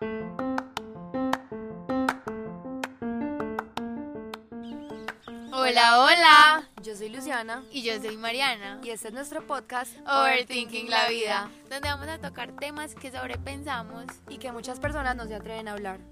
Hola, hola. Yo soy Luciana. Y yo soy Mariana. Y este es nuestro podcast Overthinking la vida, donde vamos a tocar temas que sobrepensamos y que muchas personas no se atreven a hablar.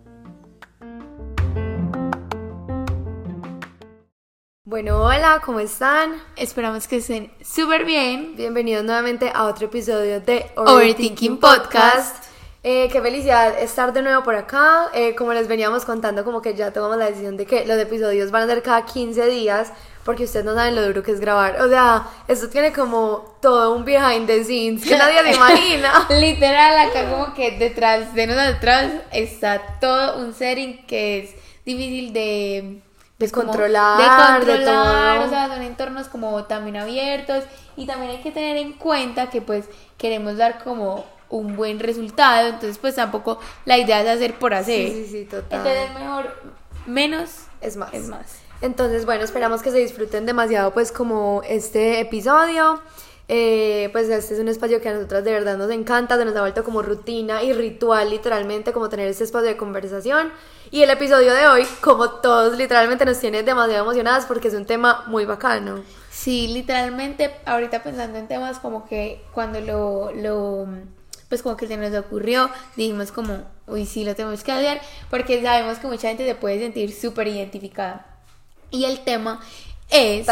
Bueno, hola, ¿cómo están? Esperamos que estén súper bien. Bienvenidos nuevamente a otro episodio de Overthinking Podcast. Qué felicidad estar de nuevo por acá. Como les veníamos contando, como que ya tomamos la decisión de que los episodios van a ser cada 15 días, porque ustedes no saben lo duro que es grabar. O sea, esto tiene como todo un behind the scenes que nadie se imagina. Literal, acá como que detrás de nosotros está todo un setting que es difícil de controlar, de todo. o sea, son entornos como también abiertos, y también hay que tener en cuenta que pues queremos dar como un buen resultado, entonces pues tampoco la idea es hacer por hacer. Sí, total. Entonces mejor, menos es más. Es más. Entonces, bueno, esperamos que se disfruten demasiado pues como este episodio. Pues este es un espacio que a nosotras de verdad nos encanta, se nos ha vuelto como rutina y ritual literalmente como tener este espacio de conversación, y el episodio de hoy, como todos, literalmente nos tiene demasiado emocionadas porque es un tema muy bacano. Sí, literalmente ahorita pensando en temas como que cuando lo pues como que se nos ocurrió, dijimos como, uy, sí, lo tenemos que hacer porque sabemos que mucha gente se puede sentir súper identificada. Y el tema es...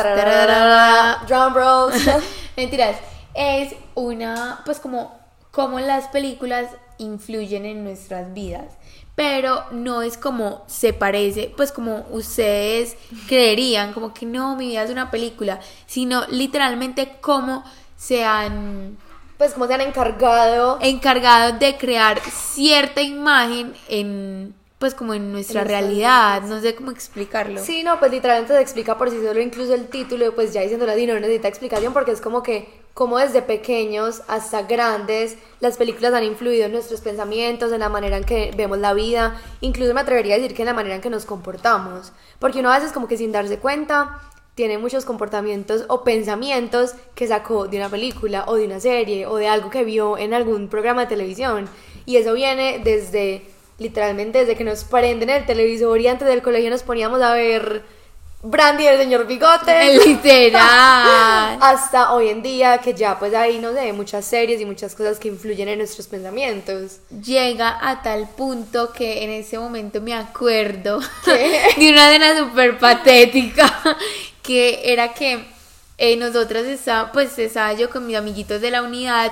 Drum rolls. Mentiras. Es una... Pues como las películas influyen en nuestras vidas. Pero no es como se parece, pues como ustedes creerían, como que no, mi vida es una película, sino literalmente cómo se han... Pues como se han encargado de crear cierta imagen en... pues como en nuestra realidad, no sé cómo explicarlo. Sí, no, pues literalmente se explica por sí solo, incluso el título, pues ya diciéndolo así no necesita explicación, porque es como que, como desde pequeños hasta grandes, las películas han influido en nuestros pensamientos, en la manera en que vemos la vida, incluso me atrevería a decir que en la manera en que nos comportamos, porque uno a veces como que sin darse cuenta tiene muchos comportamientos o pensamientos que sacó de una película o de una serie o de algo que vio en algún programa de televisión, y eso viene literalmente desde que nos prenden el televisor y antes del colegio nos poníamos a ver Brandy del señor Bigote, literal, hasta hoy en día que ya pues hay, no sé, muchas series y muchas cosas que influyen en nuestros pensamientos. Llega a tal punto que en ese momento me acuerdo de una escena súper patética, que era que nosotras estaba yo con mis amiguitos de la unidad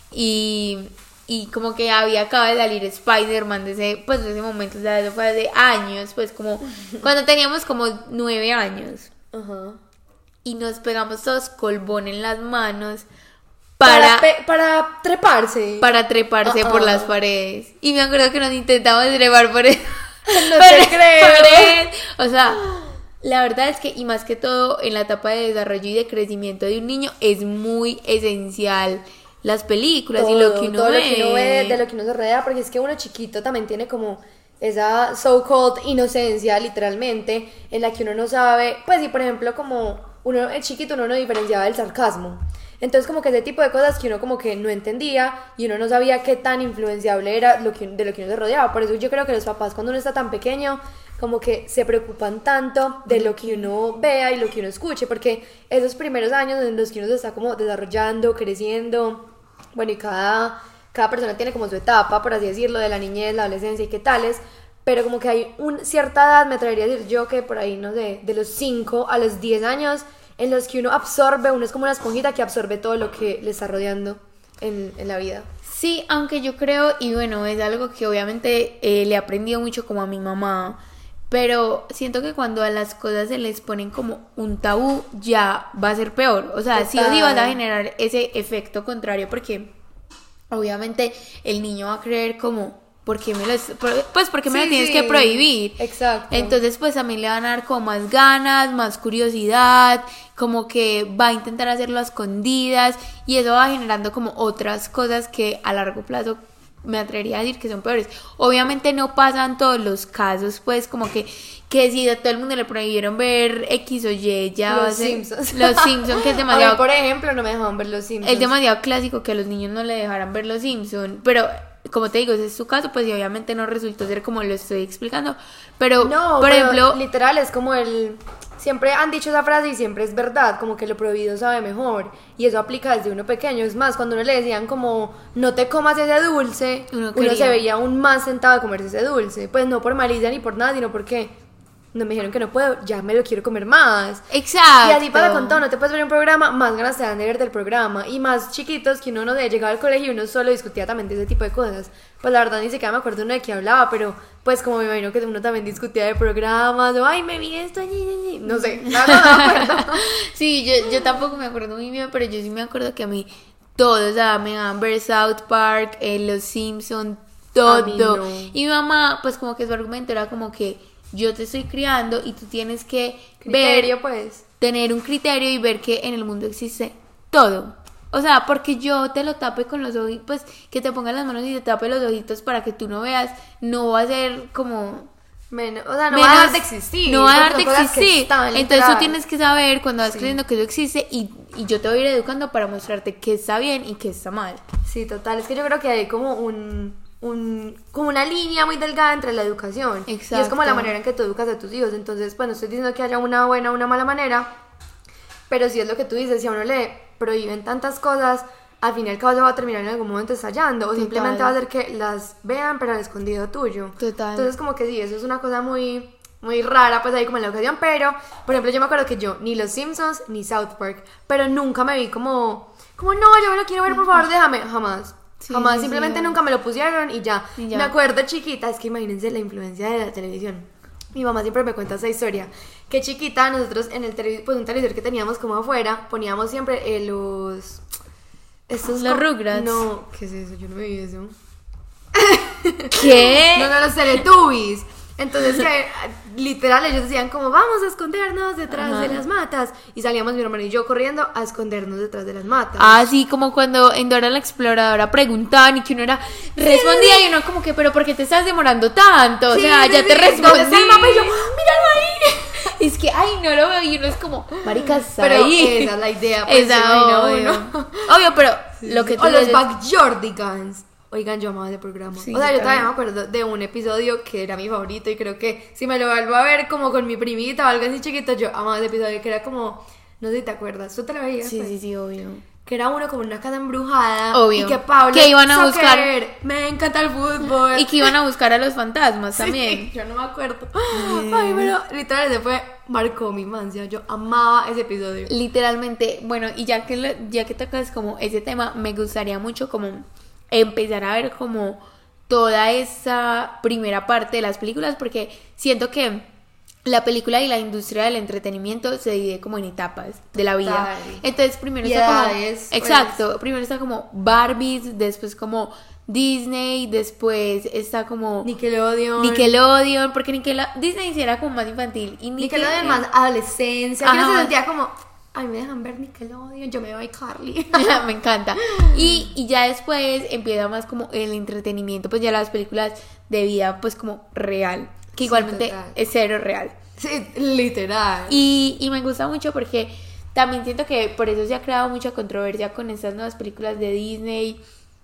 y como que había acabado de salir Spider-Man de ese momento, o sea, eso fue hace años, pues como cuando teníamos como 9 años. Ajá. Y nos pegamos todos colbón en las manos para treparse por las paredes. Y me acuerdo que nos intentamos trepar por eso. No te creo. O sea, la verdad es que, y más que todo en la etapa de desarrollo y de crecimiento de un niño, es muy esencial las películas y lo que uno ve. Lo que uno ve, de lo que uno se rodea, porque es que uno chiquito también tiene como esa so-called inocencia, literalmente, en la que uno no sabe, pues si por ejemplo como uno es chiquito, uno no diferenciaba el sarcasmo, entonces como que ese tipo de cosas que uno como que no entendía y uno no sabía qué tan influenciable era de lo que uno se rodeaba. Por eso yo creo que los papás, cuando uno está tan pequeño, como que se preocupan tanto de lo que uno vea y lo que uno escuche, porque esos primeros años en los que uno se está como desarrollando, creciendo, bueno, y cada persona tiene como su etapa, por así decirlo, de la niñez, la adolescencia y qué tales, pero como que hay cierta edad, me atrevería a decir yo, que por ahí, no sé, de los 5 a los 10 años, en los que uno es como una esponjita que absorbe todo lo que le está rodeando en la vida. Sí, aunque yo creo, y bueno, es algo que obviamente le he aprendido mucho como a mi mamá, pero siento que cuando a las cosas se les ponen como un tabú, ya va a ser peor. O sea, sí o sí vas a generar ese efecto contrario, porque obviamente el niño va a creer como, ¿por qué me lo tienes que prohibir? Exacto. Entonces pues también le van a dar como más ganas, más curiosidad, como que va a intentar hacerlo a escondidas, y eso va generando como otras cosas que a largo plazo me atrevería a decir que son peores. Obviamente no pasan todos los casos, pues como que si a todo el mundo le prohibieron ver X o Y, ya los Simpsons, que es demasiado... A mí, por ejemplo, no me dejaban ver los Simpsons. Es demasiado clásico que a los niños no le dejaran ver los Simpsons, pero como te digo, ese es su caso, pues y obviamente no resultó ser como lo estoy explicando, pero No, por pero ejemplo, literal es como siempre han dicho esa frase y siempre es verdad, como que lo prohibido sabe mejor. Y eso aplica desde uno pequeño. Es más, cuando uno le decían como, no te comas ese dulce, Uno uno se quería. veía aún más sentado a comerse ese dulce. Pues no por malicia ni por nada, sino porque no me dijeron que no puedo, ya me lo quiero comer más. exacto. Y así pasa con todo, no te puedes ver un programa, más ganas te dan de ver del programa. Y más chiquitos que uno no de llegaba al colegio y uno solo discutía también de ese tipo de cosas. Pues la verdad ni siquiera me acuerdo uno de qué hablaba, pero pues como me imagino que uno también discutía de programas, o ay, me vi esto allí, no sé, no me acuerdo. Sí, yo tampoco me acuerdo muy bien, pero yo sí me acuerdo que a mí todo, o sea, me daban ver South Park, Los Simpson, todo. A mí no. Y mi mamá, pues como que su argumento era como que yo te estoy criando y tú tienes que Criterio, ver, pues. tener un criterio y ver que en el mundo existe todo. O sea, porque yo te lo tape con los ojitos, pues que te pongan las manos y te tape los ojitos para que tú no veas, no va a ser como... O sea, no va a dejar de existir. No va a dejar porque de son cosas que existir. están, Entonces tú literal. tienes que saber cuando vas Sí. creyendo que eso existe y yo te voy a ir educando para mostrarte qué está bien y qué está mal. Sí, total. Es que yo creo que hay como como una línea muy delgada entre la educación. Y es como Exacto. la manera en que tú educas a tus hijos. Entonces, pues no estoy diciendo que haya una buena o una mala manera, pero sí es lo que tú dices. Si a uno le prohíben tantas cosas, al fin y al cabo se va a terminar en algún momento estallando. O Total. simplemente va a hacer que las vean, pero al escondido tuyo. Total. Entonces, como que sí, eso es una cosa muy, muy rara, pues ahí como en la educación. Pero, por ejemplo, yo me acuerdo que yo ni Los Simpsons ni South Park, pero nunca me vi como no, yo me lo quiero ver, por favor, déjame. Jamás. Sí, Jamás, sí, simplemente sí. nunca me lo pusieron y ya. Y ya. Me acuerdo chiquita, es que imagínense la influencia de la televisión. Mi mamá siempre me cuenta esa historia. Que chiquita, nosotros en el pues un televisor que teníamos como afuera, poníamos siempre estos Los Rugrats. No, ¿qué es eso? Yo no me vi eso. ¿Qué? No, los Teletubbies. Entonces que literal ellos decían como vamos a escondernos detrás Ajá. de las matas. Y salíamos mi hermano y yo corriendo a escondernos detrás de las matas. Así como cuando en Dora la Exploradora preguntaban y que uno era respondía y uno como que, pero ¿por qué te estás demorando tanto? O Sí, sea, sí, ya sí. te respondí. ¿Dónde está el mapa? Y yo, míralo ahí. Es que, ay, no lo veo y uno es como, marica, está Pero ahí. esa es la idea, pues, se Esa, imagina obvio. uno. Obvio, pero lo que tú O los dices- Backyardigans. Oigan, yo amaba ese programa. Sí, o sea, yo todavía también. me acuerdo de un episodio que era mi favorito y creo que si me lo vuelvo a ver como con mi primita o algo así chiquito, yo amaba ese episodio que era como, no sé si te acuerdas, ¿tú te lo veías? Sí, pues? sí, sí, obvio. Que era uno como en una casa embrujada. Obvio. Y que Pablo Que iban a buscar- me encanta el fútbol. Y que iban a buscar a los fantasmas Sí, también. yo no me acuerdo. Ay, pero literal ese marcó mi infancia. Yo amaba ese episodio. Literalmente, bueno, y ya que tocas como ese tema, me gustaría mucho como empezar a ver como toda esa primera parte de las películas, porque siento que la película y la industria del entretenimiento se divide como en etapas de la vida. Total. Entonces primero Y está como edades, pues. exacto, primero está como Barbies, después como Disney, después está como Nickelodeon, porque Disney sí era como más infantil y Nickelodeon más adolescencia. Que Ajá. uno se sentía como, ay, me dejan ver Nickelodeon, yo me veo a iCarly. me encanta. Y ya después empieza más como el entretenimiento, pues ya las películas de vida, pues como real, que Sí, igualmente total. es cero real. Sí, literal. Y me gusta mucho porque también siento que por eso se ha creado mucha controversia con estas nuevas películas de Disney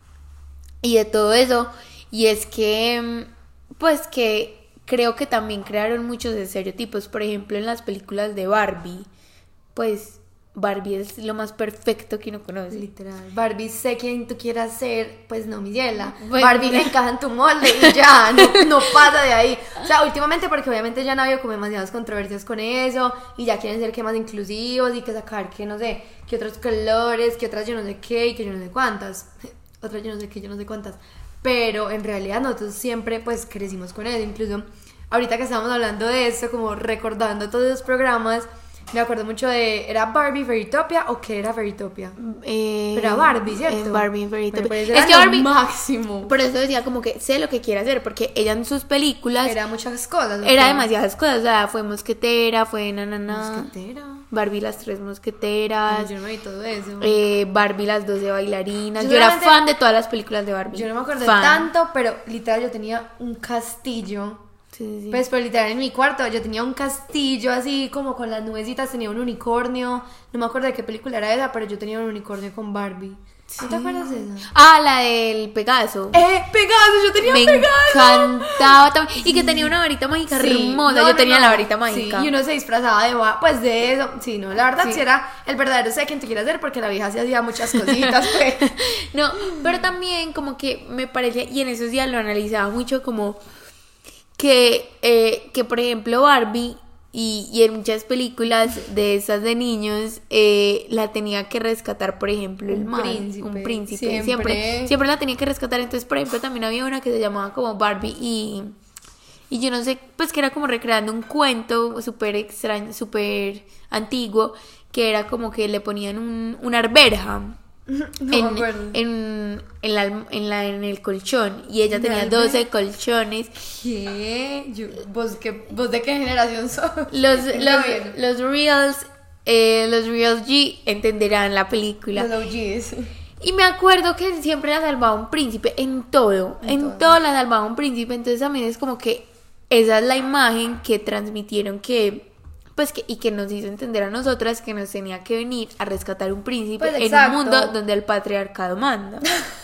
y de todo eso. Y es que, pues que creo que también crearon muchos estereotipos. Por ejemplo, en las películas de Barbie, pues Barbie es lo más perfecto que uno conoce. Literal. Barbie, sé quién tú quieras ser, pues no, Miguela. Bueno. Barbie encaja en tu molde y ya, no pasa de ahí. O sea, últimamente porque obviamente ya no ha habido como demasiadas controversias con eso y ya quieren ser que más inclusivos y que sacar que no sé, que otros colores, que otras yo no sé qué y que yo no sé cuántas. Otras yo no sé qué, yo no sé cuántas. Pero en realidad nosotros siempre pues crecimos con eso. Incluso ahorita que estábamos hablando de esto, como recordando todos esos programas, me acuerdo mucho de, ¿era Barbie Fairytopia o qué era Fairytopia? Pero era Barbie, ¿cierto? Barbie, Fairytopia. Pues Es que Barbie, máximo. por eso decía como que sé lo que quiere hacer, porque ella en sus películas Era muchas cosas. ¿no? era demasiadas cosas, o sea, fue mosquetera, fue nanana, Mosquetera. Barbie las 3 mosqueteras, Yo no me vi todo eso. Barbie las 12 bailarinas. Yo Yo era solamente- fan de todas las películas de Barbie. Yo no me acuerdo Fan. tanto, pero literal yo tenía un castillo. Sí, sí, sí. Pues, pero literal en mi cuarto yo tenía un castillo así como con las nubecitas, tenía un unicornio. No me acuerdo de qué película era esa, pero yo tenía un unicornio con Barbie. ¿No te acuerdas de esa? Ah, la del Pegaso. Pegaso, yo tenía Me Pegaso. encantaba también. Y que tenía una varita mágica hermosa. Yo tenía la varita mágica. Sí, y uno se disfrazaba pues de eso. Sí, no, la verdad Sí. sí era el verdadero sé quien te quiere hacer porque la vieja sí hacía muchas cositas, pues. No, pero también como que me parece, y en esos días lo analizaba mucho, como que por ejemplo Barbie y en muchas películas de esas de niños la tenía que rescatar, por ejemplo, el mal, un príncipe, siempre la tenía que rescatar. Entonces, por ejemplo, también había una que se llamaba como Barbie y yo no sé, pues que era como recreando un cuento súper extraño, súper antiguo, que era como que le ponían una arberja en el colchón, y ella tenía 12 colchones. ¿Qué? ¿Vos de qué generación sos? Los Reals G entenderán la película. Los OGs. Y me acuerdo que siempre la salvaba un príncipe, en todo la salvaba un príncipe. Entonces también es como que esa es la imagen que transmitieron, y que nos hizo entender a nosotras que nos tenía que venir a rescatar un príncipe en un mundo donde el patriarcado manda.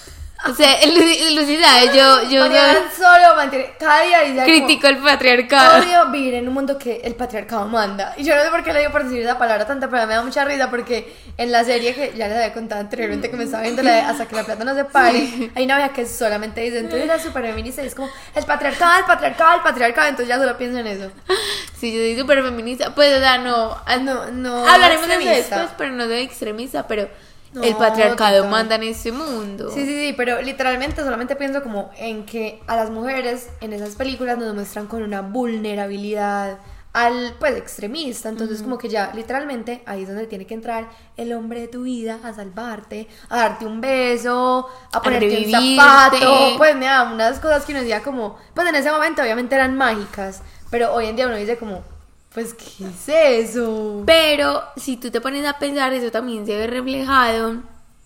O sea, Lucy sabe, yo solo mantiene, cada día dice critico el patriarcado. odio vivir en un mundo que el patriarcado manda. Y yo no sé por qué le digo por decir esa palabra tanta, pero me da mucha risa porque en la serie que ya les había contado anteriormente que me estaba viendo, hasta que la plata no se pare, hay una vieja que solamente dice, entonces era súper feminista y es como el patriarcado, entonces ya solo pienso en eso. Sí, yo soy súper feminista, pues o sea, no hablaremos de eso después, pero no soy extremista, pero el patriarcado manda en este mundo. Sí, pero literalmente solamente pienso como en que a las mujeres en esas películas nos muestran con una vulnerabilidad pues extremista, entonces como que ya literalmente ahí es donde tiene que entrar el hombre de tu vida a salvarte, a darte un beso, a ponerte un zapato, pues mira, unas cosas que uno decía como, pues en ese momento obviamente eran mágicas, pero hoy en día uno dice como, pues, ¿qué es eso? Pero si tú te pones a pensar, eso también se ve reflejado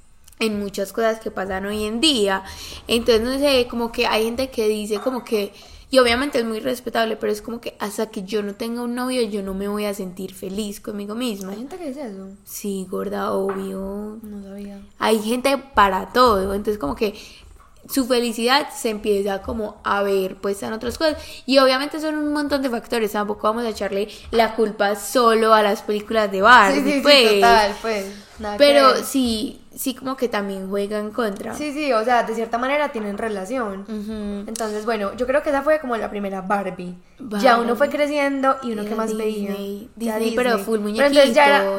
en muchas cosas que pasan hoy en día. Entonces, no sé, como que hay gente que dice como que, y obviamente es muy respetable, pero es como que hasta que yo no tenga un novio, yo no me voy a sentir feliz conmigo misma. ¿Hay gente que dice eso? Sí, gorda, obvio. No sabía. Hay gente para todo, entonces como que su felicidad se empieza como a ver pues en otras cosas, y obviamente son un montón de factores, tampoco vamos a echarle la culpa solo a las películas de Barbie, sí, total, pues nada pero sí como que también juega en contra. Sí, o sea, de cierta manera tienen relación. Entonces, bueno, yo creo que esa fue como la primera Barbie. Ya uno fue creciendo y uno que más Disney, veía Disney, pero full muñequitos. Pero entonces ya era,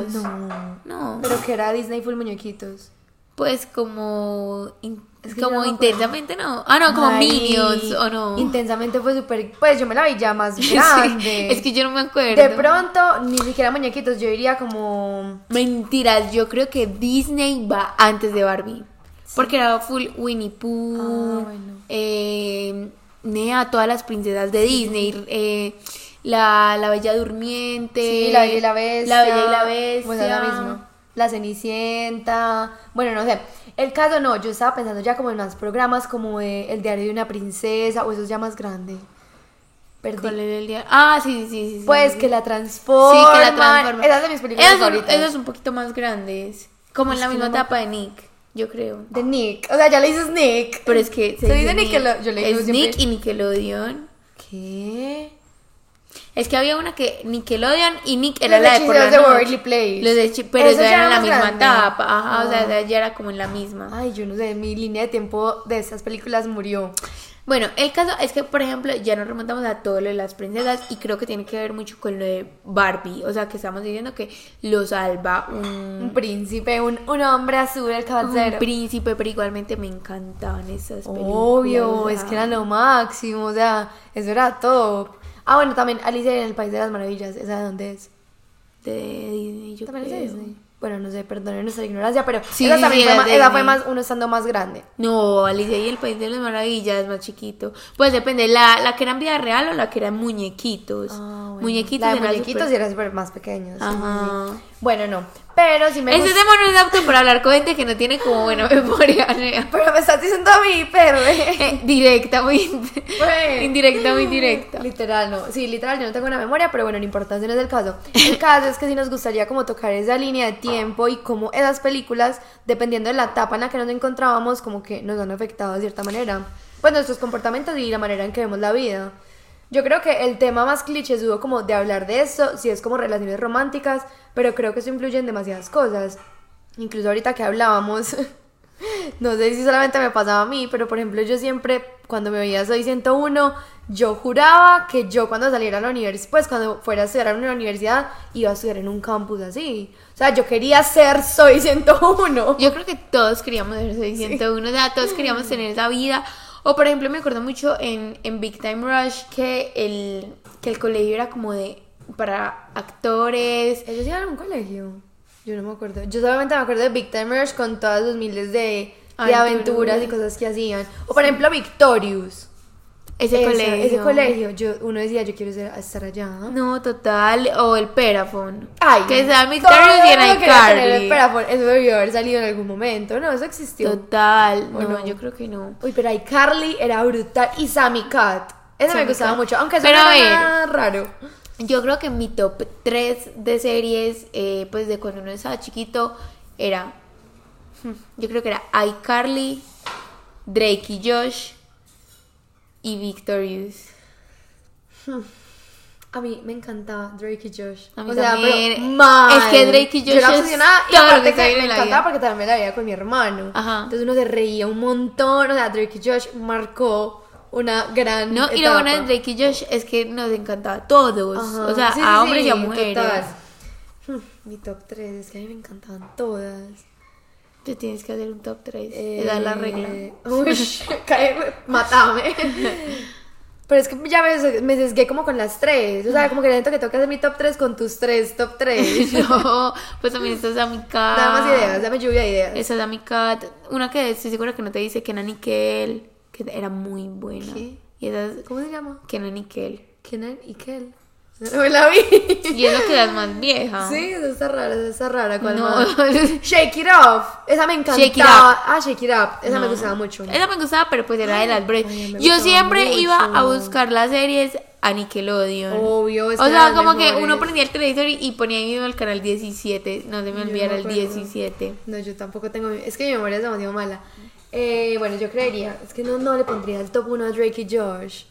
no, pero que era Disney full muñequitos. Pues como como intensamente no. Ah, no, como Minions o no. Intensamente fue súper, pues yo me la vi ya más grande. Sí, es que yo no me acuerdo. De pronto, ni siquiera muñequitos, yo diría como... Mentiras, yo creo que Disney va antes de Barbie. Sí. Porque era full Winnie Pooh, Nea, todas las princesas de Disney, la Bella Durmiente. Sí, la Bella y la Bestia. La Bella y la Bestia. Bueno, la misma. La Cenicienta. Bueno, no sé. El caso no, yo estaba pensando ya como en más programas como El diario de una princesa, o eso es ya más grande. Perdí. ¿Cuál era el diario? Ah, sí. Pues sí. Que la transforman. Sí, que la transforman. Esas de mis películas favoritas. Esos un poquito más grandes. Como en la misma etapa de Nick, yo creo. De Nick. O sea, ya le dices Nick. Pero es que se dice Nickelodeon. Yo le digo es siempre Nick y Nickelodeon. ¿Qué? Es que había una que Nickelodeon y Nick era la de por la noche. Pero eso ya era en la misma etapa. Ajá, o sea, ya era como en la misma. Ay, yo no sé, mi línea de tiempo de esas películas murió. Bueno, el caso es que, por ejemplo, ya nos remontamos a todo lo de las princesas y creo que tiene que ver mucho con lo de Barbie. O sea, que estamos diciendo que lo salva un príncipe, un hombre azul, el caballero. Un príncipe, pero igualmente me encantaban esas películas. Obvio, es que era lo máximo, o sea, eso era todo. Ah, bueno, también Alicia en el País de las Maravillas, ¿esa de dónde es? De Disney, yo ¿También creo. es de Disney? Bueno, no sé, perdonen nuestra ignorancia, pero sí, esa también esa fue más, uno estando más grande. No, Alicia y el País de las Maravillas es más chiquito. Pues depende, la que era en vida real o la que era en muñequitos. Ah, bueno. Muñequitos La de era muñequitos súper- y era súper más pequeño. Sí, Ajá. sí, sí. Bueno, no. Pero si me Ese gusta. tema no es apto para hablar con gente que no tiene como buena memoria. Nea. Pero me estás diciendo a mí, perro. Directa, muy Pues. indirecta, muy directa. Literal, no. Sí, literal, yo no tengo una memoria, pero bueno, no importa, ese no es el caso. El caso es que sí nos gustaría como tocar esa línea de tiempo y cómo esas películas, dependiendo de la etapa en la que nos encontrábamos, como que nos han afectado de cierta manera. Pues nuestros comportamientos y la manera en que vemos la vida. Yo creo que el tema más clichésudo como de hablar de esto, sí es como relaciones románticas, pero creo que eso influye en demasiadas cosas. Incluso ahorita que hablábamos, no sé si solamente me pasaba a mí, pero por ejemplo yo siempre, cuando me veía Soy 101, yo juraba que yo cuando saliera a la universidad, pues cuando fuera a estudiar en una universidad, iba a estudiar en un campus así. O sea, yo quería ser Soy 101. Yo creo que todos queríamos ser Soy 101, o sea, todos queríamos tener esa vida. O por ejemplo, me acuerdo mucho en Big Time Rush que el colegio era como para actores. ¿Ellos iban a un colegio? Yo no me acuerdo. Yo solamente me acuerdo de Big Time Rush con todas sus miles de aventuras y cosas que hacían. O por ejemplo, Victorious. Ese colegio. Uno decía, yo quiero estar allá. No, total. O el Perafon. Ay, que sea todo Victorious y en el mundo quería tener el iCarly. Perafon. Eso debió haber salido en algún momento. No, eso existió. Total. ¿O No, no? yo creo que no. Uy, pero iCarly era brutal. Y Sammy Cat. Ese me Sammy gustaba Cat. mucho. Aunque eso Pero no a era ver. nada raro. Yo creo que mi top 3 de series, pues de cuando uno estaba chiquito, era. Yo creo que era iCarly, Drake y Josh y Victorious. A mí me encantaba Drake y Josh. A mí o sea, también. pero mal. Es que Drake y Josh Yo era es obsesionada y todo lo aparte que se que vive me en la encantaba vida. porque también me la veía con mi hermano. Ajá. Entonces uno se reía un montón. O sea, Drake y Josh marcó una gran No, y lo bueno de Drake y Josh es que nos encantaba a todos. Ajá. O sea, Sí, a sí, hombres y a sí, mujeres. total. Mi top 3, es que a mí me encantaban todas. Te tienes que hacer un top 3. Esa es la regla. Uy, matame. Pero es que ya me sesgué como con las 3. O sea, como que siento que tengo que hacer mi top 3 con tus 3 top 3. No, pues también está Sammy Cat. Dame más ideas, dame lluvia de ideas. Esa es Sammy Cat. Una que estoy segura que no te dice, Kenan y Kel, que era muy buena. ¿Qué? Y esa es ¿Cómo se llama? Kenan y Kel. Kenan y Kel. No me la vi. Y es lo que es más vieja. Sí, esa está rara. ¿Cuál No. más? Shake It Off. Esa me encantaba. Shake It Up. Ah, Shake It Up. Esa me No. gustaba mucho. Esa me gustaba, pero pues era de las breves. Ay, me Yo gustaba siempre mucho. iba a buscar las series a Nickelodeon. Obvio, es O que sea, eran como que mejores. uno prendía el televisor y ponía ahí mismo el canal 17. No se me Yo olvidara no el me acuerdo. 17. No, yo tampoco tengo. Es que mi memoria es demasiado mala. Bueno, yo creería. Es que no le pondría el top 1 a Drake y Josh.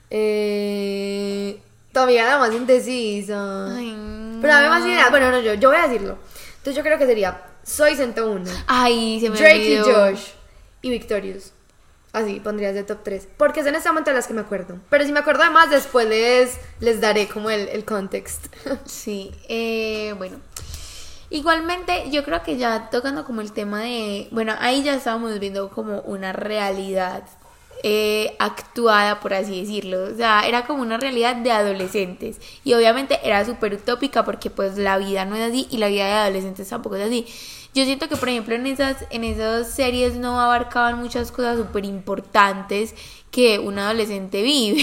Todavía era más indecisa. Ay, Pero dame más ideas. Bueno, no, yo voy a decirlo. Entonces yo creo que sería Soy 101, Ay, se me Drake y olvidó. Josh y Victorious. Así pondrías de top 3. Porque es en este momento de las que me acuerdo. Pero si me acuerdo de más, después les daré como el context. Sí, bueno. Igualmente, yo creo que ya tocando como el tema de... Bueno, ahí ya estábamos viendo como una realidad actuada, por así decirlo. O sea, era como una realidad de adolescentes. Y obviamente era súper utópica porque pues la vida no es así y la vida de adolescentes tampoco es así. Yo siento que, por ejemplo, en esas series no abarcaban muchas cosas súper importantes que un adolescente vive.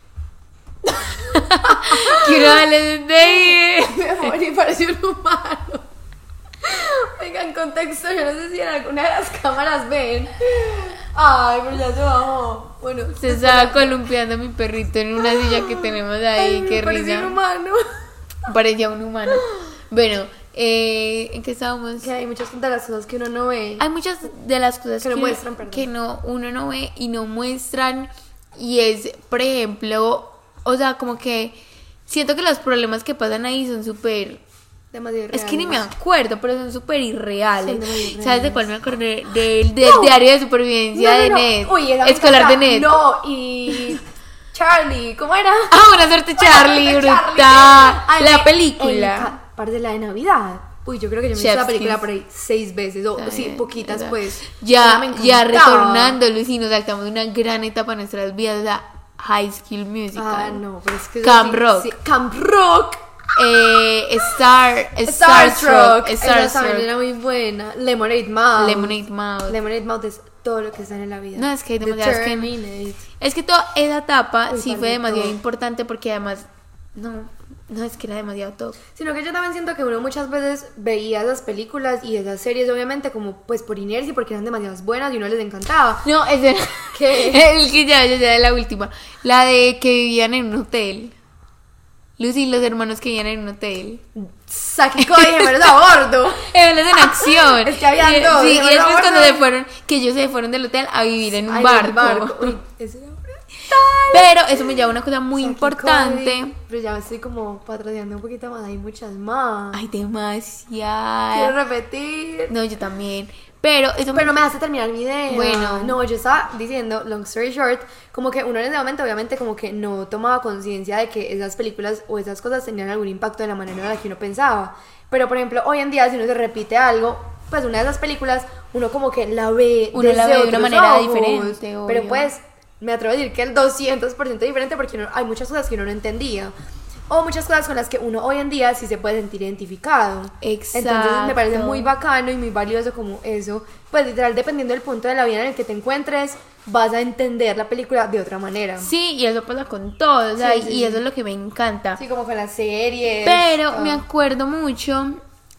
Que un adolescente vive. Mi amor, y parece un humano. Oiga, en contexto, yo no sé si en alguna de las cámaras ven. Ay, pero ya se bajó. Bueno, Se estaba columpiando mi perrito en una silla que tenemos ahí. ay, Qué me parece un risa. humano. Parecía un humano. Bueno, ¿en qué estábamos? Que hay muchas de las cosas que uno no ve. Hay muchas de las cosas Que no muestran, perdón. que uno no ve y no muestran. Y es, por ejemplo, o sea, como que siento que los problemas que pasan ahí son súper... Demasiado Es que ni me reales. acuerdo, pero son súper irreales. Son demasiado ¿Sabes de reales. cuál me acordé? Del diario de supervivencia de Ned. Uy, esa me Escolar de encanta. Ned. No, y Charlie, ¿cómo era? Ah, buena suerte, Charlie, Buena suerte, brutal. Charlie. Ay, La película. Parte de la de Navidad. Uy, yo creo que yo me hice la Chef's película Kiss. por ahí 6 veces, o Está sí, bien, poquitas está. pues. Ya, Me ya encantaba. retornando, Lucy, nos saltamos de una gran etapa en nuestras vidas, la High School Musical. Ah, no, pero es que Camp Rock. sí, Camp Rock. Starstruck. Esa también era muy buena. Lemonade Mouth. Lemonade Mouth. Lemonade Mouth es todo lo que está en la vida. No, es que hay demasiadas que no. Determinate. Es que toda esa etapa Uy, sí fue Juanito. demasiado importante porque además, no, No, es que era demasiado top. Sino que yo también siento que uno muchas veces veía esas películas y esas series, obviamente, como pues por inercia, porque eran demasiado buenas y a uno les encantaba. No, ese ¿Qué? el que ya la última. La de que vivían en un hotel. Lucy y los hermanos que vivían en un hotel. Saki Cody, gemelos a bordo. Gemelos en acción. Es que habían dos. Sí, y gemelos a después cuando bordo. se fueron, que ellos se fueron del hotel a vivir en un Ay, barco. Uy, ese era brutal. Pero eso me lleva a una cosa muy Saki importante. Cody. Pero ya me estoy como patrocinando un poquito más, hay muchas más. Ay, demasiado. Quiero repetir. No, yo también. Pero eso Pero no me hace terminar mi idea. Bueno. No, yo estaba diciendo, long story short, como que uno en ese momento obviamente como que no tomaba conciencia de que esas películas o esas cosas tenían algún impacto en la manera en la que uno pensaba. Pero por ejemplo, hoy en día si uno se repite algo, pues una de esas películas, uno como que la ve Uno la ve de una otros manera ojos. diferente, obvio. Pero pues, me atrevo a decir que el 200% diferente porque hay muchas cosas que uno no entendía. O muchas cosas con las que uno hoy en día sí se puede sentir identificado. Exacto. Entonces me parece muy bacano y muy valioso como eso. Pues literal, dependiendo del punto de la vida en el que te encuentres, vas a entender la película de otra manera. Sí, y eso pasa con todo, o sea, Sí, sí, y sí. eso es lo que me encanta. Sí, como con las series. Pero todo. me acuerdo mucho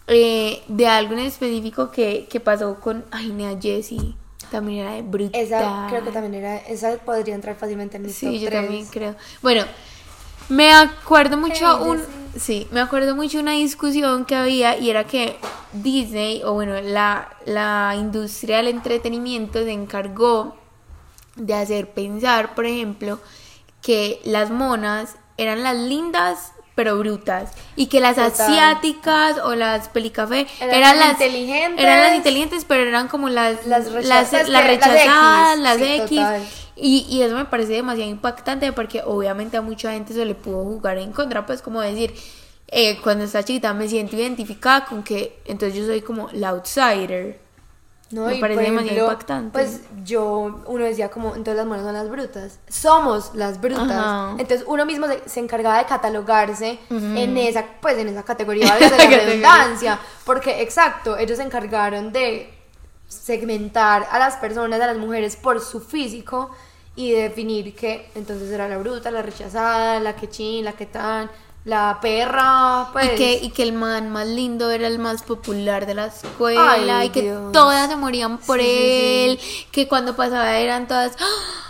de algo en específico que pasó con Nea Jessie. También era brutal. Esa creo que también era, esa podría entrar fácilmente en mi top Sí, yo 3. también creo. Bueno, me acuerdo mucho Hey, sí, me acuerdo mucho una discusión que había y era que Disney, o bueno, la industria del entretenimiento se encargó de hacer pensar, por ejemplo, que las monas eran las lindas pero brutas y que las Total. asiáticas o las pelicafé Eran las inteligentes. eran las inteligentes pero eran como las rechazadas, las que- rechazadas, las las X, sí, X. total. Y eso me parece demasiado impactante porque obviamente a mucha gente se le pudo jugar en contra, pues como decir, cuando estaba chiquita me siento identificada con que entonces yo soy como la outsider. No, Me y parece por demasiado ejemplo, impactante. Pues uno decía como, entonces las monas son las brutas. Somos las brutas. Ajá. Entonces uno mismo se encargaba de catalogarse en esa categoría, valga la Categoría. redundancia. Porque, exacto, ellos se encargaron de segmentar a las personas, a las mujeres por su físico y definir que entonces era la bruta, la rechazada, la que chin, la que tan, la perra, pues. Y que el man más lindo era el más popular de la escuela. Ay, y que Dios. todas se morían por Sí, sí, él. Que cuando pasaba eran todas. ¡Ah!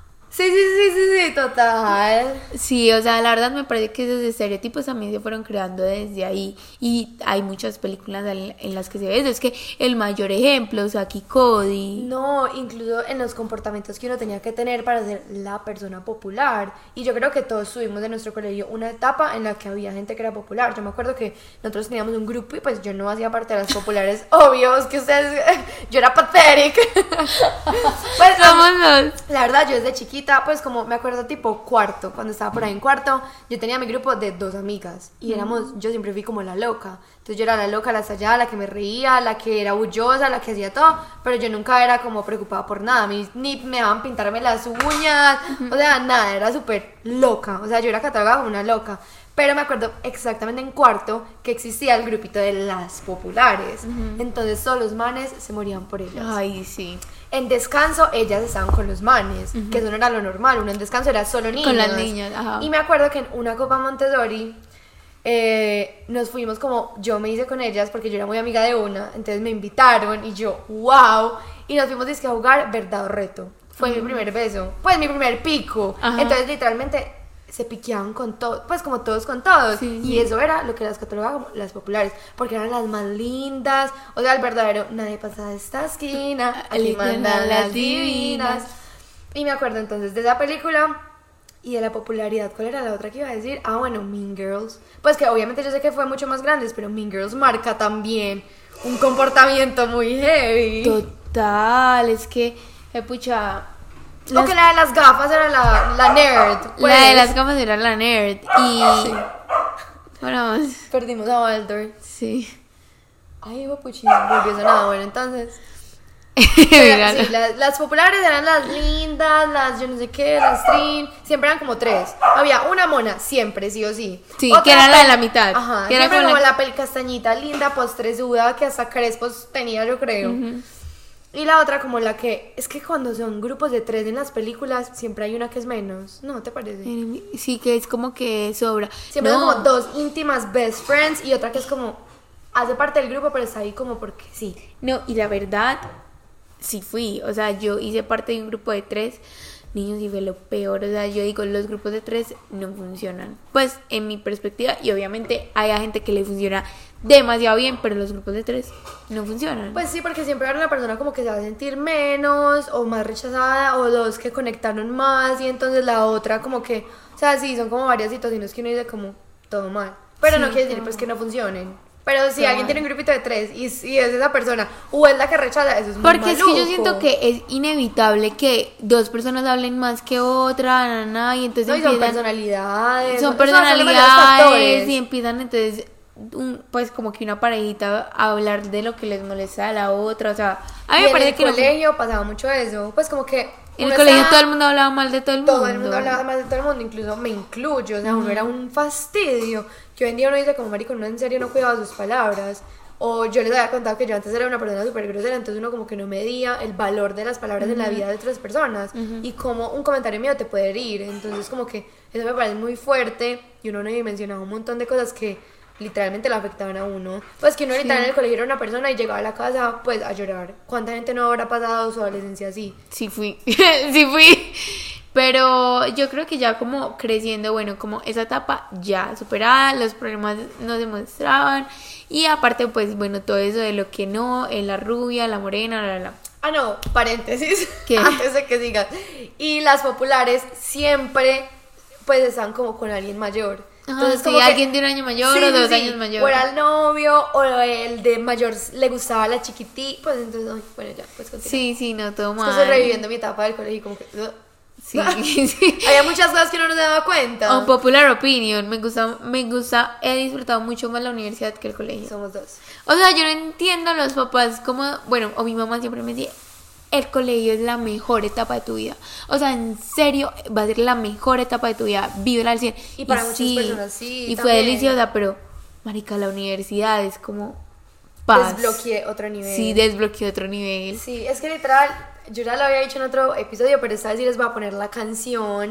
Sí, total. Sí, o sea, la verdad me parece que esos estereotipos también se fueron creando desde ahí. Y hay muchas películas en las que se ve eso. Es que el mayor ejemplo, Saki Cody. No, incluso en los comportamientos que uno tenía que tener para ser la persona popular. Y yo creo que todos tuvimos en nuestro colegio una etapa en la que había gente que era popular. Yo me acuerdo que nosotros teníamos un grupo y pues yo no hacía parte de las populares. Obvios que ustedes, yo era pathetic. Pues Somos los. la verdad, yo desde chiquita, pues como me acuerdo tipo cuarto, cuando estaba por ahí en cuarto, yo tenía mi grupo de 2 amigas y yo siempre fui como la loca. Entonces yo era la loca, la estallada, la que me reía, la que era bullosa, la que hacía todo, pero yo nunca era como preocupada por nada. A mí ni me dejaban pintarme las uñas, o sea, nada, era súper loca. O sea, yo era catalogada como una loca. Pero me acuerdo exactamente en cuarto que existía el grupito de las populares. Entonces todos los manes se morían por ellas. Ay, sí. En descanso ellas estaban con los manes, que eso no era lo normal, uno en descanso era solo niñas. Con las niñas, ajá. Y me acuerdo que en una Copa Montessori nos fuimos como, yo me hice con ellas porque yo era muy amiga de una, entonces me invitaron y yo, wow, y nos fuimos dizque a jugar verdad o reto. Fue mi primer beso, pues mi primer pico. Ajá. Entonces literalmente se piqueaban con todo, pues como todos con todos. Sí, Y sí. eso era lo que las catalogaban como las populares, porque eran las más lindas. O sea, el verdadero, nadie pasa de esta esquina, aquí mandan las divinas. Y me acuerdo entonces de esa película y de la popularidad. ¿Cuál era la otra que iba a decir? Ah, bueno, Mean Girls. Pues que obviamente yo sé que fue mucho más grande, pero Mean Girls marca también un comportamiento muy heavy. Total, es que, pucha. O que la de las gafas era la nerd. Pues. La de las gafas era la nerd. Y. Bueno, Perdimos a Baldor. sí. Ay, puchín, volvió sonada. Bueno, entonces. Míralo. Sí, las populares eran las lindas, las yo no sé qué, las trin. Siempre eran como 3. Había una mona, siempre, sí o sí. Sí, Otra que era la de la mitad. Ajá, Que era siempre como como la- la pel castañita linda, postrezuda, que hasta crespos tenía, yo creo. Y la otra como la que, es que cuando son grupos de 3 en las películas, siempre hay una que es menos, ¿no te parece? Sí, que es como que sobra. Siempre No. son como 2 íntimas best friends y otra que es como, hace parte del grupo pero está ahí como porque sí. No, y la verdad, sí fui. O sea, yo hice parte de un grupo de 3 niños y fue lo peor. O sea, yo digo, los grupos de 3 no funcionan. Pues, en mi perspectiva, y obviamente hay gente que le funciona demasiado bien, pero los grupos de 3 no funcionan. Pues sí, porque siempre hay una persona como que se va a sentir menos o más rechazada o 2 que conectaron más y entonces la otra como que, o sea, sí, son como varias situaciones que uno dice como todo mal. Pero Sí, no quiere decir todo pues mal. que no funcionen. Pero si Todo alguien mal. tiene un grupito de 3 y es esa persona o es la que rechaza, eso es muy Porque es que yo maluco. siento que es inevitable que 2 personas hablen más que otra, y entonces No, y son empiezan, personalidades. son o sea, los mayores personalidades factores. y empiezan entonces pues como que una parejita a hablar de lo que les molesta a la otra. O sea, a mí Y me en parece el que no- colegio pasaba mucho eso. Pues como que en uno el colegio estaba- todo el mundo hablaba mal de todo el mundo. todo el mundo hablaba más de todo el mundo, incluso me incluyo, o sea, uno era un fastidio, que hoy en día uno dice como marico, uno en serio no cuidaba sus palabras, o yo les había contado que yo antes era una persona súper grosera, entonces uno como que no medía el valor de las palabras en la vida de otras personas, y como un comentario mío te puede herir, entonces como que eso me parece muy fuerte, y uno no dimensionaba un montón de cosas que literalmente le afectaban a uno, pues que uno Sí. literal en el colegio era una persona y llegaba a la casa pues a llorar, ¿cuánta gente no habrá pasado su adolescencia así? Sí fui, sí fui. Pero yo creo que ya como creciendo, bueno, como esa etapa ya superada, los problemas no se mostraban. Y aparte, pues bueno, todo eso de lo que no, la rubia, la morena, la. Ah, no, paréntesis, ¿Qué? antes de que sigas. Y las populares siempre, pues, están como con alguien mayor. Entonces, como que- alguien de un año mayor Sí, o sí, 2 sí. años mayor. O era el novio, o el de mayor le gustaba la chiquití. Pues entonces, ay, bueno, ya, pues continúa. Sí, no, todo Es que mal. estoy reviviendo mi etapa del colegio y como que... Sí, sí. Había muchas cosas que uno no se daba cuenta. Un popular opinion, me gusta, he disfrutado mucho más la universidad que el colegio. Somos 2. O sea, yo no entiendo a los papás como, bueno, o mi mamá siempre me decía, el colegio es la mejor etapa de tu vida. O sea, en serio, va a ser la mejor etapa de tu vida, vívela al 100. Y para muchas personas sí, Y fue también. deliciosa, pero, marica, la universidad es como paz. Desbloqueé otro nivel. Sí, desbloqueé otro nivel. Sí, es que literal, yo ya lo había dicho en otro episodio, pero esta vez sí les voy a poner la canción,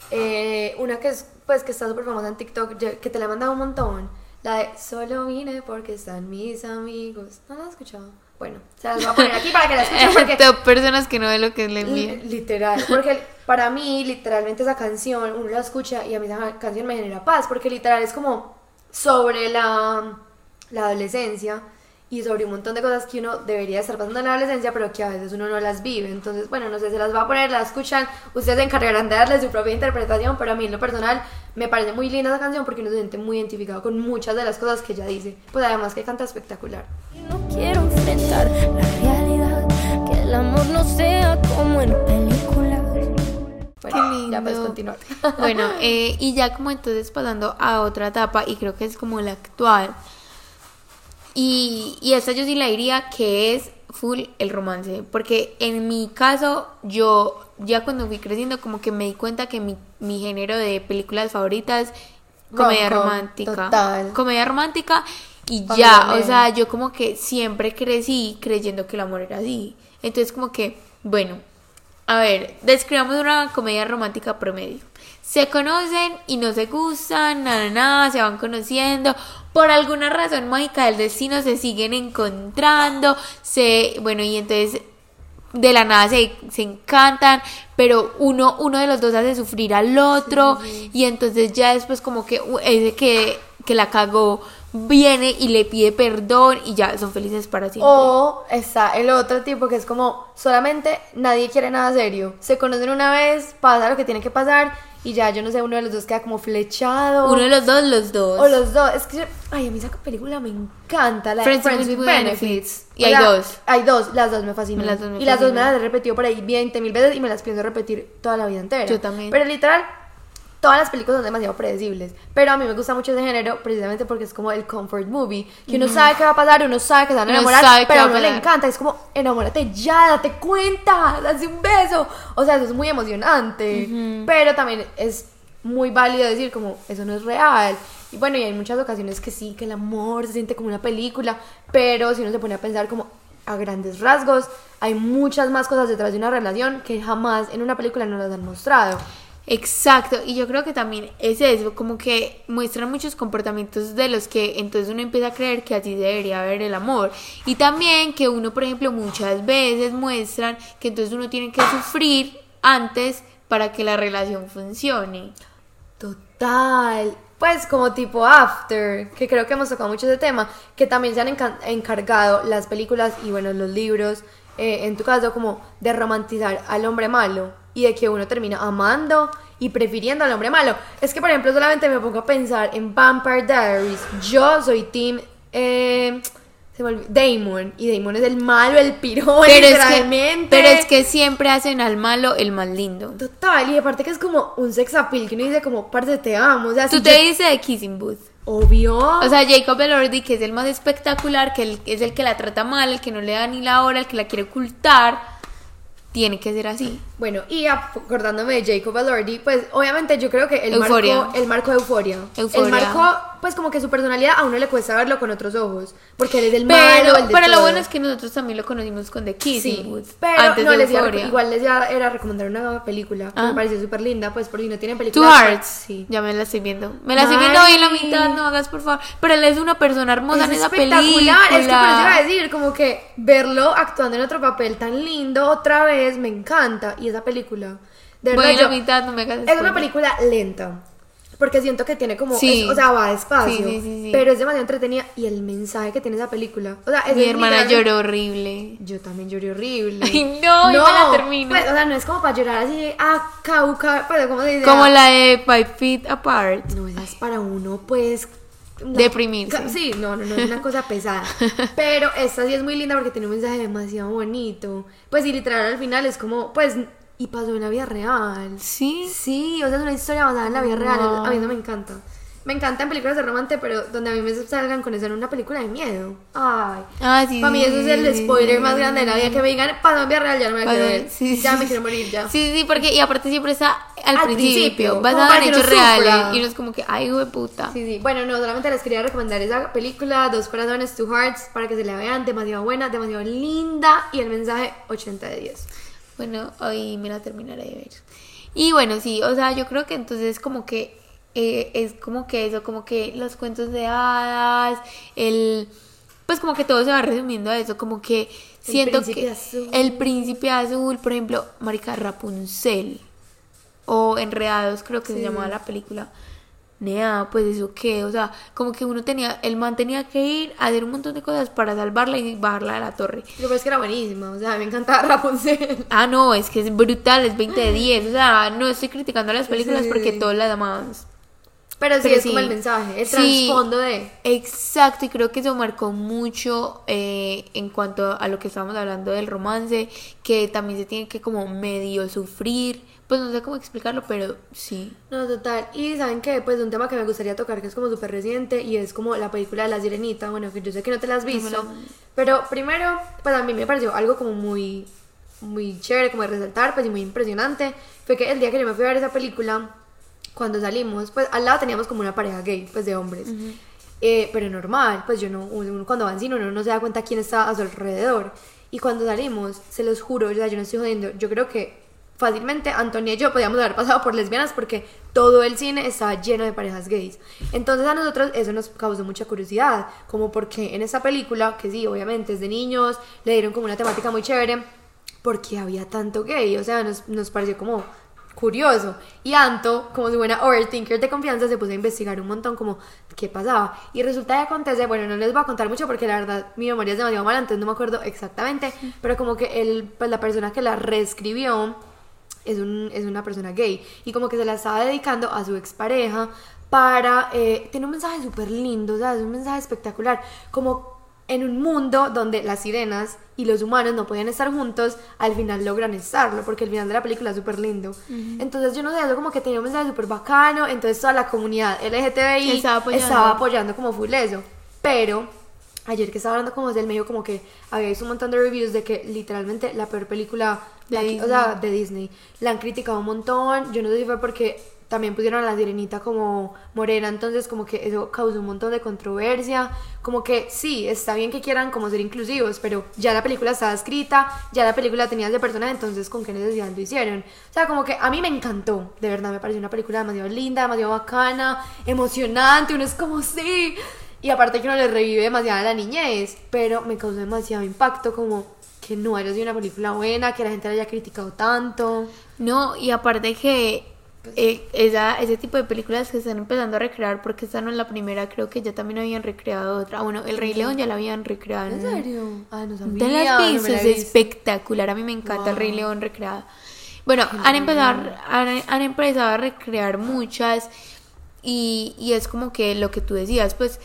una que es, pues, que está súper famosa en TikTok, que te la he mandado un montón, la de Solo vine porque están mis amigos. ¿No la has escuchado? Bueno, se las voy a poner aquí para que la escuchen porque... Top personas que no ven lo que le envían. Literal, porque para mí, literalmente esa canción, uno la escucha y a mí esa canción me genera paz, porque literal es como sobre la adolescencia y sobre un montón de cosas que uno debería estar pasando en la adolescencia, pero que a veces uno no las vive. Entonces, bueno, no sé, se las va a poner, la escuchan, ustedes se encargarán de darle su propia interpretación, pero a mí en lo personal me parece muy linda esa canción porque uno se siente muy identificado con muchas de las cosas que ella dice. Pues además que canta espectacular. No quiero enfrentar la realidad, que el amor no sea como en películas. Qué Bueno, lindo. ya puedes continuar. Bueno, y ya como entonces pasando a otra etapa, y creo que es como la actual. Y esta yo sí la diría que es full el romance. Porque en mi caso, yo ya cuando fui creciendo, como que me di cuenta que mi género de películas favoritas, comedia Rom-com, romántica. total. Comedia romántica. Y A ya, mí también. o sea, yo como que siempre crecí creyendo que el amor era así. Entonces como que, bueno, a ver, describamos una comedia romántica promedio. Se conocen y no se gustan, nada, se van conociendo. Por alguna razón mágica del destino se siguen encontrando. Bueno, y entonces de la nada se encantan, pero uno de los dos hace sufrir al otro. Y entonces ya después como que ese que la cagó viene y le pide perdón y ya son felices para siempre. O está el otro tipo que es como solamente nadie quiere nada serio. Se conocen una vez, pasa lo que tiene que pasar y ya, yo no sé, uno de los dos queda como flechado. Uno de los dos. O los dos. Es que, ay, a mí esa película me encanta. La de Friends with with Benefits. Y O hay sea, dos. Hay dos, las dos me fascinan. Las dos me y las dos me fascinan. las he repetido por ahí 20.000 veces y me las pienso repetir toda la vida entera. Yo también. Pero literal, todas las películas son demasiado predecibles. Pero a mí me gusta mucho ese género precisamente porque es como el comfort movie. Que uno sabe qué va a pasar, uno sabe que se van a Uno enamorar, sabe qué pero va a a uno le pasar. encanta. Es como, enamórate ya, date cuenta, date un beso. O sea, eso es muy emocionante. Pero también es muy válido decir como, eso no es real. Y bueno, y hay muchas ocasiones que sí, que el amor se siente como una película. Pero si uno se pone a pensar como, a grandes rasgos hay muchas más cosas detrás de una relación que jamás en una película nos las han mostrado. Exacto, y yo creo que también es eso, como que muestran muchos comportamientos de los que entonces uno empieza a creer que así debería haber el amor. Y también que uno, por ejemplo, muchas veces muestran que entonces uno tiene que sufrir antes para que la relación funcione. Total. Pues como tipo After, que creo que hemos tocado mucho ese tema, que también se han encargado las películas y bueno, los libros, en tu caso, como de romantizar al hombre malo y de que uno termina amando y prefiriendo al hombre malo. Es que, por ejemplo, solamente me pongo a pensar en Vampire Diaries. Yo soy team Damon, y Damon es el malo, el pirón, literalmente. Pero es que siempre hacen al malo el más lindo. Total, y aparte que es como un sex appeal, que uno dice como, parce, te amo. O sea, Tú te dices de Kissing Booth. Obvio. O sea, Jacob Elordi, que es el más espectacular, que es el que la trata mal, el que no le da ni la hora, el que la quiere ocultar, tiene que ser así. Bueno, y acordándome de Jacob Elordi, pues obviamente yo creo que el marco de Euphoria. El marco, pues como que su personalidad a uno le cuesta verlo con otros ojos, porque él es el malo, el de Pero todo. lo bueno es que nosotros también lo conocimos con The Kissing Booth, pero antes no, de les Euphoria. igual les iba a recomendar una película que me pareció súper linda, pues por si no tienen películas. Two Hearts, sí. ya me la estoy viendo. Me la estoy viendo hoy en la mitad, no hagas por favor. Pero él es una persona hermosa en esa película. Es que por eso iba a decir, como que verlo actuando en otro papel tan lindo otra vez, me encanta. Y esa película, de verdad, voy en la mitad, no me hagas es una película lenta, porque siento que tiene como, sí. o sea, va despacio, sí. pero es demasiado entretenida. Y el mensaje que tiene esa película, o sea, mi hermana lloró horrible. Yo también lloré horrible. Ay, no, yo me la termino. Pues, o sea, no es como para llorar así, cauca, pero como se dice, como la de 5 Feet Apart. no, esa es para uno, pues, deprimirse. Sí, no, es una cosa pesada. Pero esta sí es muy linda porque tiene un mensaje demasiado bonito. Pues, y literal al final es como, pues, y pasó en la vida real. Sí. Sí, o sea, es una historia basada en la vida real. A mí no me encanta. Me encantan películas de romance, pero donde a mí me salgan con eso en una película de miedo. Ay. Sí. Para mí eso es el spoiler más grande de la vida. Que me digan, pasó en vida real, ya no me la quiero ver. Sí, ya me quiero morir, ya. Sí, porque, y aparte siempre está al principio, como basada para en que hechos no reales. sufra. Y no es como que, ay, hijo de puta. Sí. Bueno, no, solamente les quería recomendar esa película, Dos Corazones, Two Hearts, para que se la vean. Demasiado buena, demasiado linda. Y el mensaje, 80 de 10. Bueno, hoy me la terminaré de ver. Y bueno, sí, o sea, yo creo que entonces como que es como que eso, como que los cuentos de hadas, pues como que todo se va resumiendo a eso, como que siento que el príncipe azul, por ejemplo, marica, Rapunzel o Enredados, creo que se llamaba la película. Nea, pues eso qué, o sea, como que el man tenía que ir a hacer un montón de cosas para salvarla y bajarla de la torre. Pero es que era buenísima, o sea, me encantaba Rapunzel. No, es que es brutal, es 20 de 10, o sea, no estoy criticando las películas Sí. porque todos las amamos. Pero sí, es como el mensaje, el trasfondo de... Exacto, y creo que eso marcó mucho en cuanto a lo que estábamos hablando del romance, que también se tiene que como medio sufrir, pues no sé cómo explicarlo, pero sí. No, total. Y ¿saben qué? Pues un tema que me gustaría tocar que es como súper reciente y es como la película de La Sirenita, bueno, que yo sé que no te la has visto, pero primero, pues a mí me pareció algo como muy chévere, como de resaltar, pues y muy impresionante, fue que el día que yo me fui a ver esa película, cuando salimos, pues al lado teníamos como una pareja gay, pues de hombres, pero normal, pues uno cuando va en cine uno no se da cuenta quién está a su alrededor, y cuando salimos, se los juro, o sea, yo no estoy jodiendo, yo creo que fácilmente Antonia y yo podíamos haber pasado por lesbianas porque todo el cine estaba lleno de parejas gays. Entonces a nosotros eso nos causó mucha curiosidad, como porque en esa película, que sí, obviamente es de niños, le dieron como una temática muy chévere, porque había tanto gay, o sea, nos pareció como curioso. Y Anto, como si buena overthinker de confianza, se puso a investigar un montón como qué pasaba. Y resulta que acontece, bueno, no les voy a contar mucho porque la verdad mi memoria es demasiado mala, entonces no me acuerdo exactamente, pero como que pues la persona que la reescribió es una persona gay y como que se la estaba dedicando a su expareja para... tiene un mensaje súper lindo, o sea, es un mensaje espectacular, como en un mundo donde las sirenas y los humanos no podían estar juntos, al final logran estarlo, porque el final de la película es súper lindo. Entonces yo no sé, eso como que tenía un mensaje súper bacano, entonces toda la comunidad LGTBI estaba apoyando como full eso, pero... Ayer que estaba hablando como del medio, como que había visto un montón de reviews de que literalmente la peor película de Disney la han criticado un montón. Yo no sé si fue porque también pusieron a la sirenita como morena, entonces como que eso causó un montón de controversia, como que sí, está bien que quieran como ser inclusivos, pero ya la película estaba escrita, ya la película tenía ese personaje, entonces con qué necesidad lo hicieron. O sea, como que a mí me encantó, de verdad me pareció una película demasiado linda, demasiado bacana, emocionante, uno es como sí, y aparte que uno le revive demasiado a la niñez, pero me causó demasiado impacto como que no haya sido una película buena, que la gente la haya criticado tanto. No, y aparte que ese tipo de películas que están empezando a recrear, porque esta no es la primera, creo que ya también habían recreado otra. Bueno, El Rey León ya la habían recreado. ¿En serio? Ay, no sabía. ¿Te la has no visto? me la Es he visto. espectacular, a mí me encanta El Rey León recreado. Bueno, han empezado a recrear muchas y es como que lo que tú decías, pues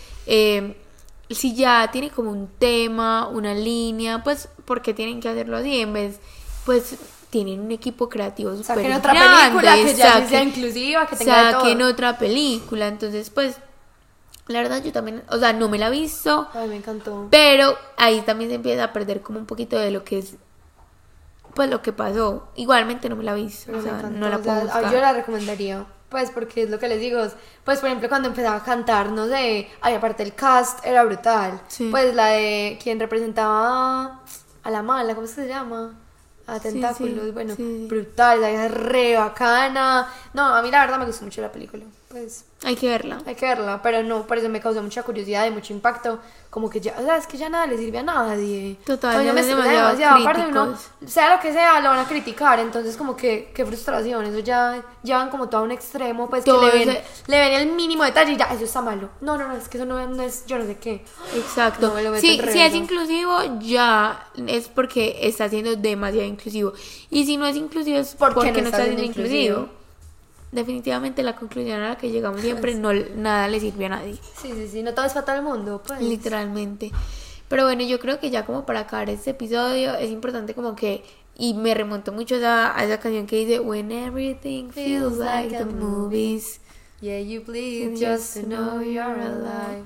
si ya tiene como un tema, una línea, pues ¿por qué tienen que hacerlo así? En vez, pues tienen un equipo creativo súper Saquen otra grande, película que ya sí sea inclusiva, que tenga de todo. saquen otra película, entonces pues la verdad yo también, o sea, no me la he visto, Ay, me encantó. pero ahí también se empieza a perder como un poquito de lo que es, pues lo que pasó. Igualmente no me la he visto, Pero o sea, me encantó, no la o sea, puedo buscar. yo la recomendaría, pues porque es lo que les digo, pues por ejemplo cuando empezaba a cantar, no sé, ay, aparte el cast era brutal, Sí. pues la de quien representaba a la mala, ¿cómo es que se llama? A Sí, Tentáculos, sí, bueno, sí. brutal, la hija es re bacana, no, a mí la verdad me gustó mucho la película, pues Hay que verla. hay que verla, pero no, por eso me causó mucha curiosidad y mucho impacto, como que ya, o sea, es que ya nada le sirve a nadie. Total, O sea, ya me es estresa demasiado aparte uno, críticos. sea lo que sea, lo van a criticar, entonces como que, qué frustración, eso ya llevan como todo a un extremo, pues Todo que ese- le ven el mínimo detalle y ya, eso está malo. No, es que eso no es yo no sé qué. Exacto. No, me lo meto Si en es reversa. inclusivo, ya es porque está siendo demasiado inclusivo. Y si no es inclusivo, es porque no está siendo inclusivo. Definitivamente la conclusión a la que llegamos siempre, no, nada le sirve a nadie. Sí, no todo es para todo el mundo, pues. Literalmente. Pero bueno, yo creo que ya como para acabar este episodio es importante como que, y me remonto mucho a esa canción que dice When everything feels like the movies. Yeah, you bleed just to know you're alive.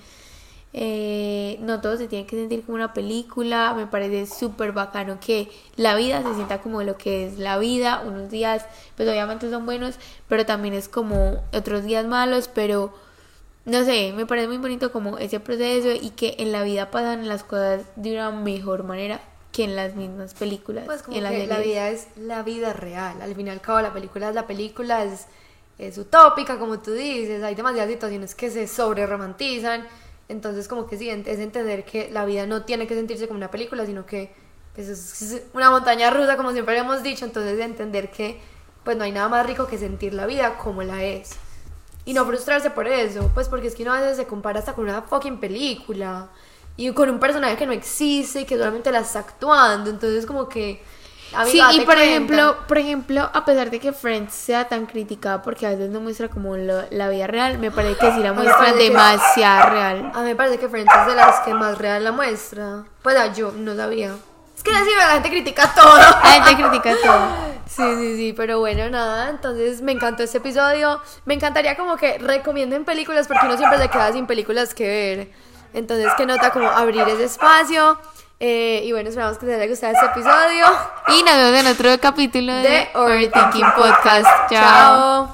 No todo se tiene que sentir como una película. Me parece súper bacano que la vida se sienta como lo que es la vida. Unos días pues obviamente son buenos, pero también es como otros días malos, pero no sé, me parece muy bonito como ese proceso y que en la vida pasan las cosas de una mejor manera que en las mismas películas. Pues como en las que la series. vida es la vida real. Al fin y al cabo la película es la película, es utópica, como tú dices. Hay demasiadas situaciones que se sobre romantizan. Entonces como que sí, es entender que la vida no tiene que sentirse como una película, sino que pues, es una montaña rusa, como siempre hemos dicho. Entonces entender que pues no hay nada más rico que sentir la vida como la es. Y no frustrarse por eso, pues porque es que uno a veces se compara hasta con una fucking película y con un personaje que no existe y que solamente la está actuando. Entonces como que amiga, Sí, y date por cuenta. ejemplo, a pesar de que Friends sea tan criticada porque a veces no muestra como la vida real, me parece que sí la muestra parece que- demasiado real. A mí me parece que Friends es de las que más real la muestra. Pues yo no sabía. Es que así la gente critica todo. La gente critica todo. Sí, pero bueno, nada, entonces me encantó este episodio. Me encantaría como que recomienden películas porque uno siempre se queda sin películas que ver. Entonces, qué nota como abrir ese espacio. Y bueno, esperamos que les haya gustado este episodio Y nos vemos en otro capítulo de de Overthinking Podcast. Chao. Chao.